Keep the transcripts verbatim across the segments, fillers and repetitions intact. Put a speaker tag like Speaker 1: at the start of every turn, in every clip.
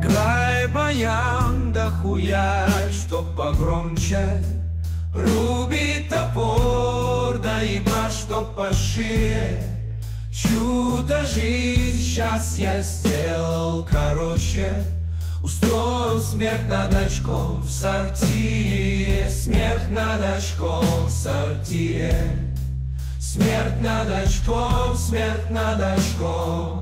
Speaker 1: Играй баян да хуяй, чтоб погромче. Руби топор, да игла, чтоб пошире. Чудо жизнь сейчас я сделал короче. Устроил смерть над очком в сортире. Смерть над очком в сортире. Смерть над очком, смерть над очком.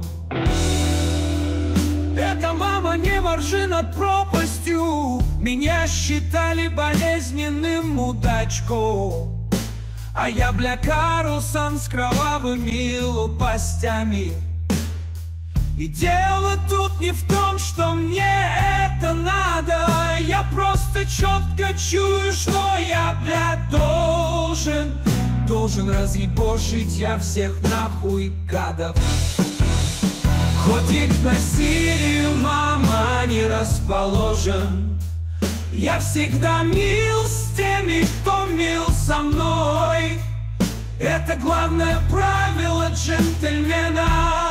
Speaker 1: Эта мама, не воржи над пропастью. Меня считали болезненным мудачком. А я, бля, Карлсон с кровавыми лопастями. И дело тут не в том, что мне это надо. Я просто четко чую, что я, бля, должен Должен разъебошить я всех нахуй гадов. Хоть и к насилию, мама, не расположен. Я всегда мил с теми, кто мил со мной. Это главное правило джентльмена.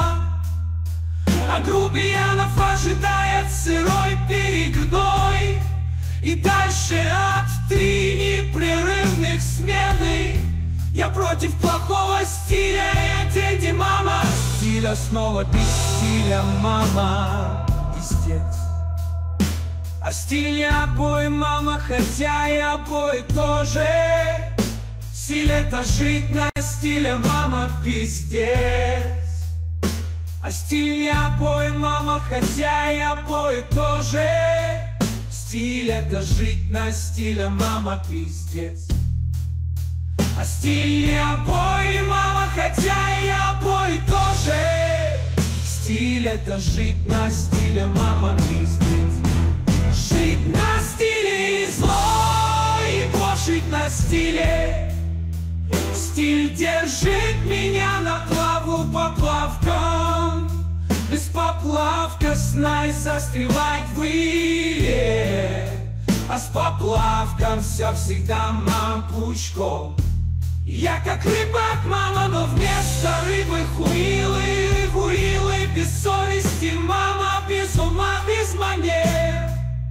Speaker 1: А грубиянов ожидает сырой перегной. И дальше от три непрерывных смены. Я против плохого стиля, я деньги, мама. Стиля снова без стиля, мама. Пиздец. А стиль не обои, мама, хотя и обои тоже. Стиль это жить на стиле, мама, пиздец. А стиль не обои, мама, хотя и обои тоже. Стиль это жить на стиле, мама, пиздец. А стиль не обои, мама, хотя и обои тоже. Стиль это жить на стиле, мама, пиздец. Жить на стиле и зло, и жить на стиле. Стиль держит меня на плаву поплавком. Без поплавка снай застревать в иле. А с поплавком все всегда, мам, пучком. Я как рыбак, мама, но вместо рыбы хуилы, хуилы, без совести, мама, без ума, без манер.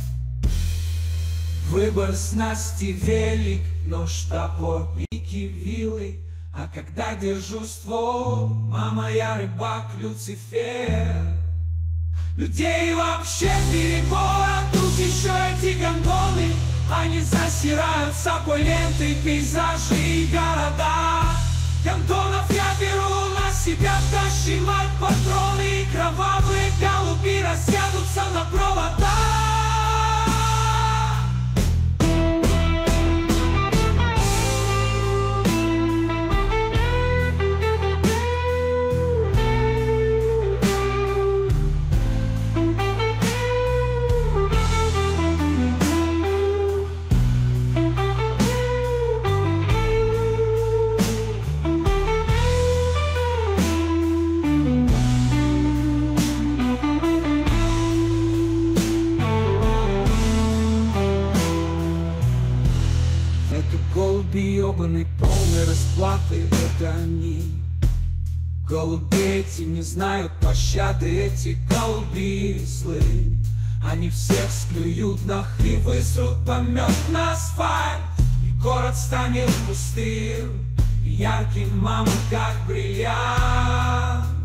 Speaker 1: Выбор снасти велик, нож, топор, пики, вилы. А когда держу ствол, мама, я рыбак, Люцифер. Людей вообще перебор, а тут еще эти гондоны. Они засирают собой ленты, пейзажи и города. Гондонов я беру на себя, дожимать патроны. И кровавые голуби рассядутся на провода. Голуби ебаные, полной расплаты, это они. Голуби эти не знают пощады, эти голуби злые. Они всех склюют нахуй, высрут помет на асфальт. И город станет пустым, ярким, мама, как бриллиант.